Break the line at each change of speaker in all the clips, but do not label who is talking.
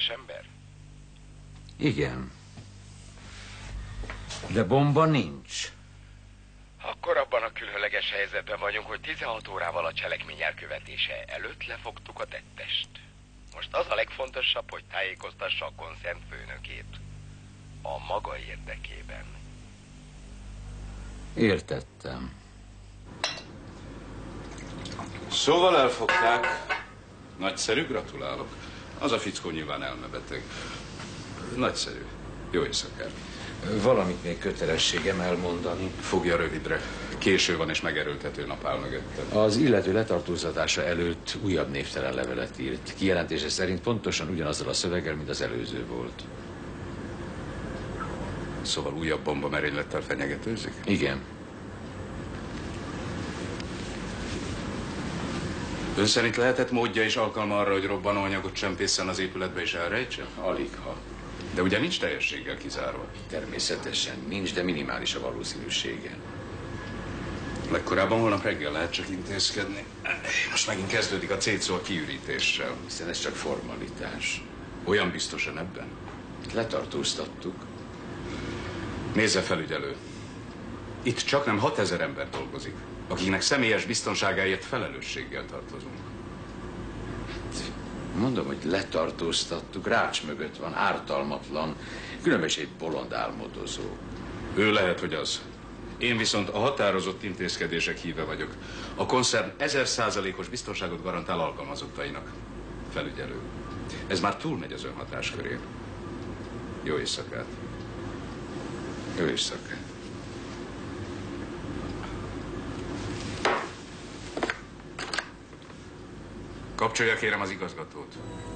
kulcsember?
Igen. De bomba nincs.
Akkor abban a különleges helyzetben vagyunk, hogy 16 órával a cselekmény elkövetése előtt lefogtuk a tettest. Most az a legfontosabb, hogy tájékoztassa a koncern főnökét. A maga érdekében.
Értettem.
Szóval elfogták. Nagyszerű, gratulálok. Az a fickó nyilván elmebeteg. Nagyszerű. Jó éjszakát.
Valamit még kötelességem elmondani.
Fogja rövidre. Késő van és megerőltető nap áll mögöttem.
Az illető letartóztatása előtt újabb névtelen levelet írt. Kijelentése szerint pontosan ugyanazzal a szöveggel, mint az előző volt.
Szóval újabb bomba merénylettel fenyegetőzik?
Igen.
Ön szerint lehetett módja és alkalma arra, hogy robbanóanyagot csempészen az épületbe és elrejtse?
Aligha.
De ugye nincs teljességgel kizárva?
Természetesen nincs, de minimális a valószínűsége.
Legkorábban holnap reggel lehet csak intézkedni. Most megint kezdődik a cécó a kiürítéssel.
Hiszen ez csak formalitás.
Olyan biztosan ebben?
Letartóztattuk.
Nézze, felügyelő. Itt csak nem 6000 ember dolgozik, akiknek személyes biztonságáért felelősséggel tartozunk.
Mondom, hogy letartóztattuk, rács mögött van, ártalmatlan, különben is egy bolond álmodozó.
Ő lehet, hogy az. Én viszont a határozott intézkedések híve vagyok. A koncern 1000%-os biztonságot garantál alkalmazottainak. Felügyelő. Ez már túlmegy az ön hatáskörén. Jó éjszakát.
Jó éjszakát.
Kapcsolja kérem az igazgatót.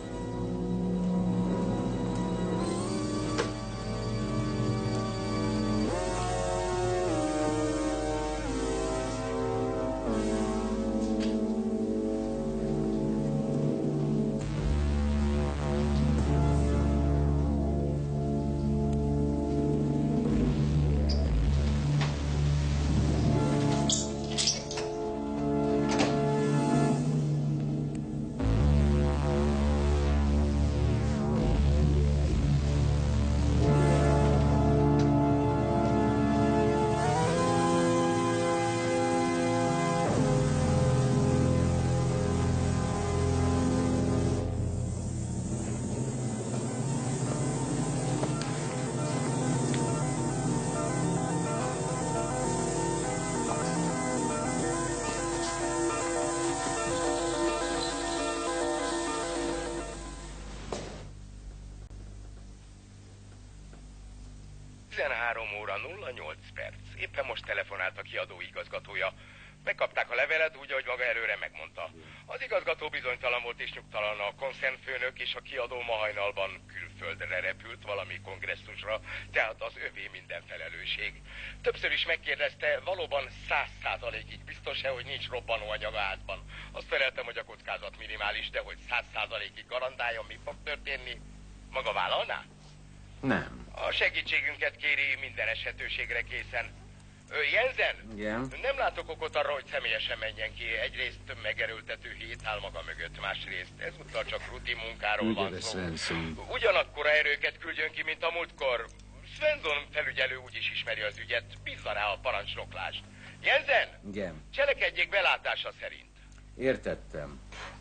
Éppen most telefonált a kiadó igazgatója. Megkapták a levelet úgy, ahogy maga előre megmondta. Az igazgató bizonytalan volt és nyugtalan, a koncernfőnök és a kiadó ma hajnalban külföldre repült valami kongresszusra, tehát az övé minden felelősség. Többször is megkérdezte, valóban 100%-ig biztos-e, hogy nincs robbanóanyag a házban. Azt feleltem, hogy a kockázat minimális, de hogy 100%-ig garantáljon, mi fog történni. Maga vállalná?
Nem.
A segítségünket kéri minden esetőségre készen. Jensen?
Igen?
Nem látok okot arra, hogy személyesen menjen ki. Egyrészt megerőltető hét áll maga mögött, másrészt ezúttal csak rutin munkáról van szó.
Svensson.
Ugyanakkora erőket küldjön ki, mint a múltkor. Svensson felügyelő úgyis ismeri az ügyet. Bízza rá a parancsnoklást. Jensen?
Igen.
Cselekedjék belátása szerint.
Értettem.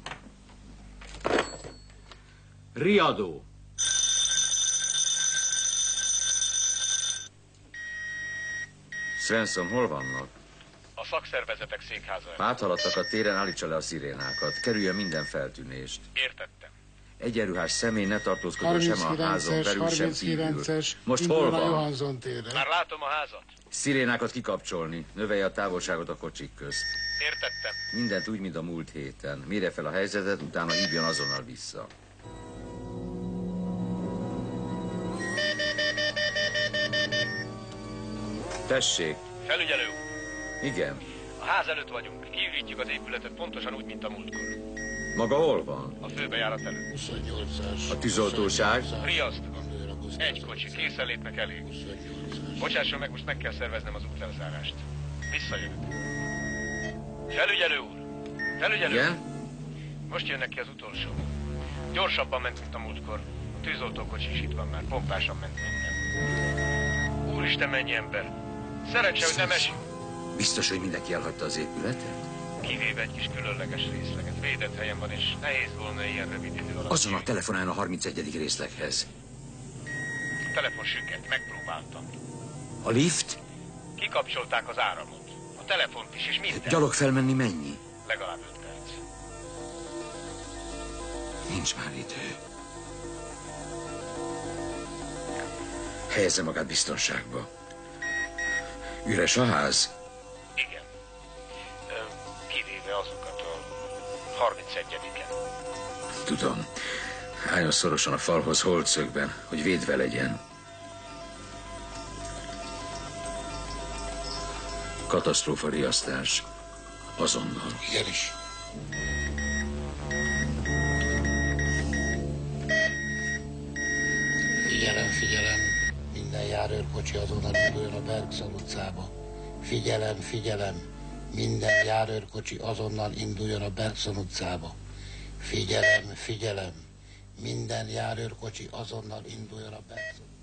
Riadó. Svensson, hol vannak?
A szakszervezetek székháza.
Áthaladtak a téren, állítsa le a szirénákat. Kerülje minden feltűnést.
Értettem.
Egyenruhás személy ne tartózkodjon sem a házon belül, sem kívül. Most hol van?
Már látom a házat.
Szirénákat kikapcsolni. Növelje a távolságot a kocsik közt.
Értettem.
Mindent úgy, mint a múlt héten. Mérje fel a helyzetet, utána hívjon azonnal vissza. Tessék.
Felügyelő úr.
Igen.
A ház előtt vagyunk. Kiürítjük az épületet pontosan úgy, mint a múltkor.
Maga hol van?
A főbejárat előtt.
A tűzoltóság?
Riasztok. Egy kocsi, készen lépnek elég. Bocsásson meg, most meg kell szerveznem az útlezárást. Visszajövök. Felügyelő úr. Felügyelő.
Igen?
Most jönnek ki az utolsó. Gyorsabban ment, mint a múltkor. A tűzoltókocsi is itt van már, pompásan ment minden. Úristen, mennyi ember! Szerencsé, hogy nem esik.
Biztos, hogy mindenki elhagyta az épületet?
Kivéve egy kis különleges részleget. Védett helyen van, és nehéz volna ilyen rövid idő alatt.
Azonnal telefonáljon a 31. részleghez.
A telefon süket, megpróbáltam.
A lift?
Kikapcsolták az áramot. A telefont is, és minden.
Gyalog felmenni mennyi?
Legalább 5 perc.
Nincs már idő. Helyezze magát biztonságba. Üres a ház?
Igen. Kivéve azokat a 31-en.
Tudom. Álljon szorosan a falhoz holtszögben, hogy védve legyen. Katasztrófa riasztás. Azonnal.
Igenis. Figyelem, figyelem. Minden járőrkocsi azonnal induljon a Bergson utcába. Figyelem, figyelem. Minden járőrkocsi azonnal induljon a Bergson utcába. Figyelem, figyelem. Minden járőrkocsi azonnal induljon a Bergson utcába.